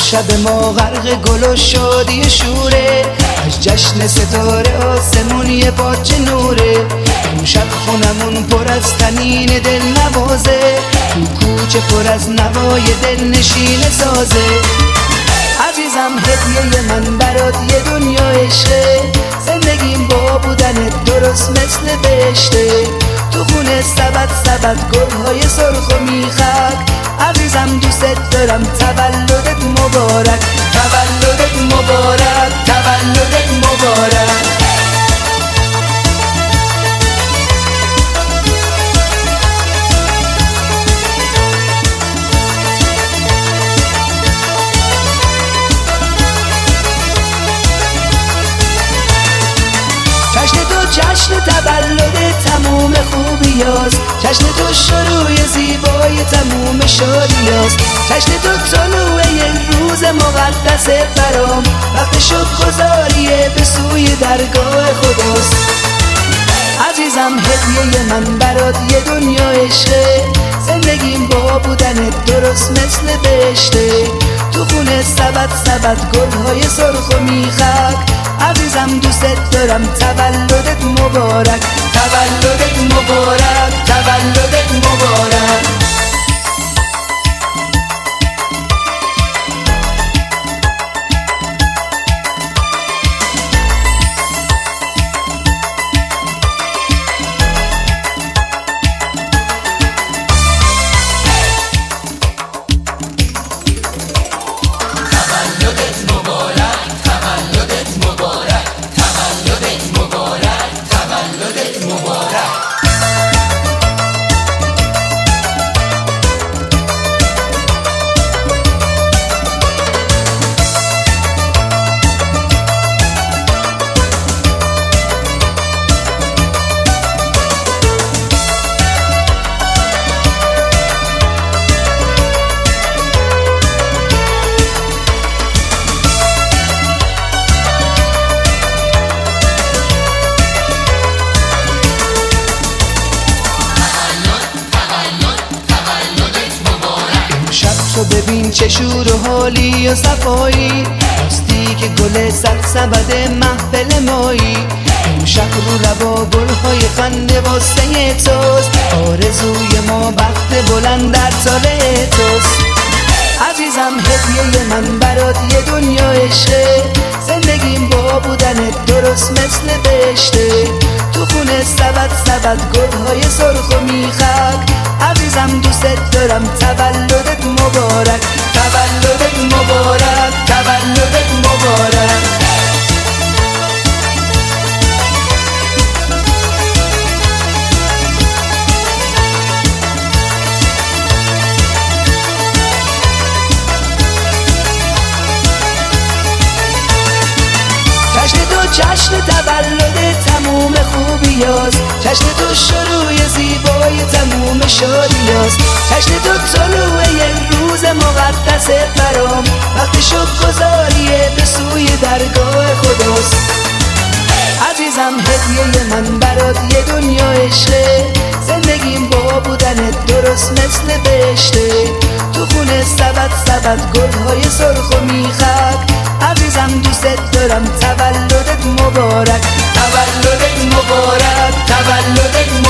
شب ما غرق گل و شادی شوره، از جشن ستاره آسمون یه پاچه نوره. اون شب خونمون پر از طنین دل نوازه، تو کوچه پر از نوای دل نشین سازه. عزیزم هدیه من برات یه دنیا عشقه، زندگیم با بودنت درست مثل بهشته. تو خونه سبد گلهای سرخ و میخک، عزیزم دوست دارم تولدت مبارک، تولدت مبارک، تولدت مبارک. جشن تولد تموم خوبیاست، جشن تو شروع زیبای تموم شادیاست، جشن تو طلوع یک روز مقدس برام، وقت شکرگزاریه به سوی درگاه خداست. عزیزم هدیه من برات یه دنیا عشقه، زندگیم با بودنت درست مثل بهشته. تو خونه سبد گلهای سرخ و میخک، عزیزم دوست دارم تولدت مبارک، تولدت مبارک، تولدت مبارک. تو ببین چه شور و حالی و صفایی، راستی که گل سبد محفل مایی. امشب رو لبا گلهای خنده واسه توست، آرزوی ما بخت بلند در سال توست. عزیزم هدیه من برات یه دنیا عشقه، زندگیم با بودنت درست مثل بهشته. تو خونه سبد گلهای سرخ و میخک، عزیزم دوست دارم تولدت مبارک، تولدت مبارک، تولدت مبارک. جشن تولد تموم خوبیاست، جشن تو شروع زیبای تموم شادیاست، جشن تو طلوع یک روز مقدس برام، وقت شکرگزاریه به سوی درگاه خداست. عزیزم هدیه من برات یه دنیا عشقه، زندگیم با بودنت درست مثل بهشته. تو خونه سبد گلهای سرخ و میخک، عزیزم دوست دارم تولدت مبارک، تولدت مبارک، تولدت مبارک.